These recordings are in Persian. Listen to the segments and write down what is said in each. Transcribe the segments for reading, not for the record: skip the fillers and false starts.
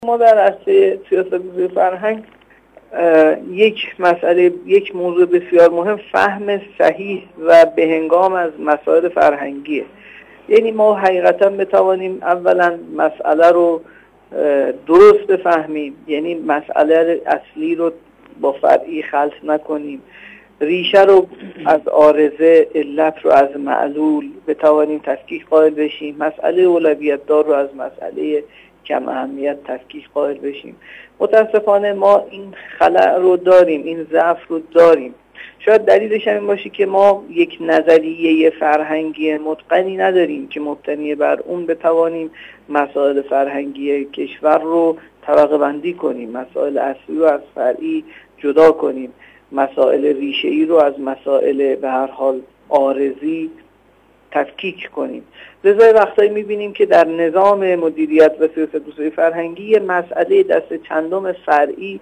ما در عرصه سیاست‌گذاری فرهنگ یک موضوع بسیار مهم فهم صحیح و بهنگام از مسائل فرهنگیه. یعنی ما حقیقتا بتوانیم اولا مسئله رو درست بفهمیم، یعنی مسئله اصلی رو با فرعی خلط نکنیم، ریشه رو از عارضه، علت رو از معلول بتوانیم تفکیک قائل بشیم، مسئله اولویت دار رو از مسئله کم اهمیت تفکیک قائل بشیم. متاسفانه ما این خلأ رو داریم، این ضعف رو داریم. شاید دلیلش این باشه که ما یک نظریه فرهنگی متقنی نداریم که مبتنی بر اون بتوانیم مسائل فرهنگی کشور رو طبقه بندی کنیم، مسائل اصلی رو از فرعی جدا کنیم، مسائل ریشه‌ای رو از مسائل به هر حال عارضی تفکیک کنیم. لذا وقتایی می‌بینیم که در نظام مدیریت و سیاست‌گذاری فرهنگی مسئله دست چندم فرعی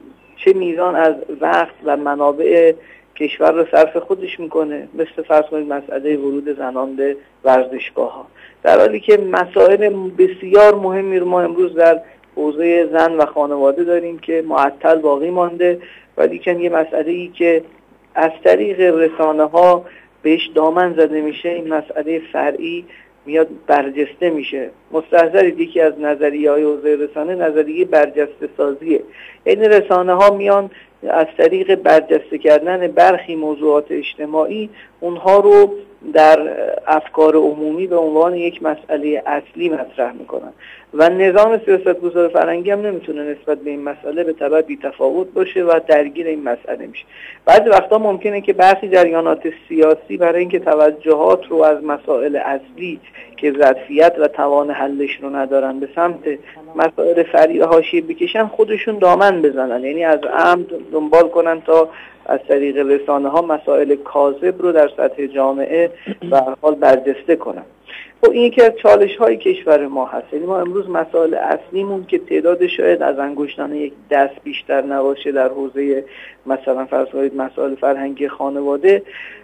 چه میزان از وقت و منابع کشور رو صرف خودش میکنه، مثل فرض کنید مسئله ورود زنان به ورزشگاه‌ها، در حالی که مسائل بسیار مهمی رو ما امروز در حوزه زن و خانواده داریم که معطل باقی مانده، ولی که یه مسئله‌ای که از طریق رسانه‌ها بهش دامن زده میشه، این مسئله فرعی میاد برجسته میشه. مستحضرید یکی از نظریه‌های حوزه رسانه نظریه برجسته سازیه، یعنی رسانه‌ها میان از طریق برجسته کردن برخی موضوعات اجتماعی اونها رو در افکار عمومی به عنوان یک مسئله اصلی مطرح میکنن و نظام سیاست‌گذاری فرهنگی هم نمیتونه نسبت به این مسئله به تبع بی‌تفاوت باشه و درگیر این مسئله میشه. بعضی وقتا ممکنه که برخی جریانات سیاسی برای اینکه توجهات رو از مسائل اصلی که ظرفیت و توان حلش رو ندارن به سمت مسائل فرعی حاشیه بکشن، خودشون دامن بزنن، یعنی از عمد دنبال کنن تا از طریق رسانه ها مسائل کاذب رو در سطح جامعه به هر حال برجسته کنن. خب این یکی از چالش های کشور ما هست. یعنی ما امروز مسائل اصلیمون که تعداد شاید از انگشتان یک دست بیشتر نباشه در حوزه مثلا فرض کنید مسائل فرهنگی خانواده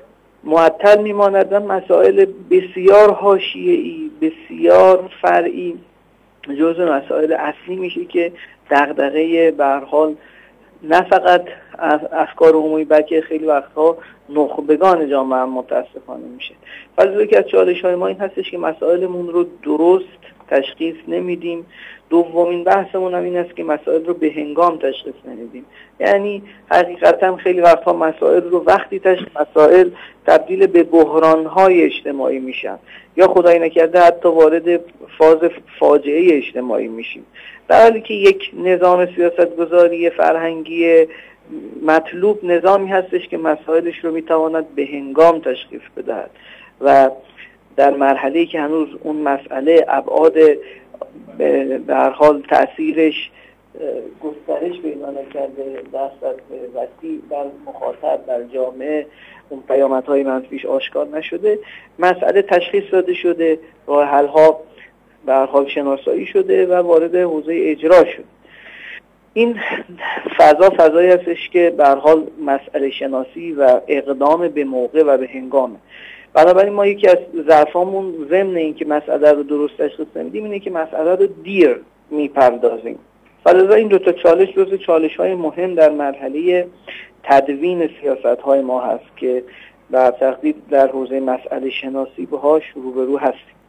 معطل میماند، مسائل بسیار حاشیه‌ای بسیار فرعی جزء مسائل اصلی میشه که دغدغه به هر حال نه فقط افکار عمومی بلکه خیلی وقتها نخبگان جامعه هم متاسفانه میشه. ولی یکی از چالش‌های ما این هستش که مسائلمون رو درست تشخیص نمیدیم. دومین بحثمون هم این است که مسائل رو به هنگام تشخیص نمیدیم. یعنی حقیقتا خیلی وقتها مسائل رو وقتی مسائل تبدیل به بحران‌های اجتماعی میشن یا خدای نکرده حتی وارد فاز فاجعه اجتماعی میشیم، در حالی که یک نظام سیاست‌گذاری فرهنگی مطلوب نظامی هستش که مسائلش رو میتواند به هنگام تشخیص بدهد و در مرحله‌ای که هنوز اون مسئله ابعاد به هر حال تأثیرش گسترش پیدا نکرده، در سطح وسیع در مخاطب در جامعه اون پیامدهای منفیش آشکار نشده، مسئله تشخیص داده شده، راه حل‌ها به هر حال شناسایی شده و وارد حوزه اجرا شد. این فضایی هستش که به هر حال مسئله شناسی و اقدام به موقع و به هنگامه. بنابراین ما یکی از ضعفامون ضمن این که مسئله رو درست تشخیص نمیدیم اینه که مسئله رو دیر میپردازیم. فلذا این دو تا چالش جزو چالش‌های مهم در مرحله تدوین سیاست‌های ما هست که بر تقدیر در حوزه مسئله شناسی باهاش روبرو هستیم.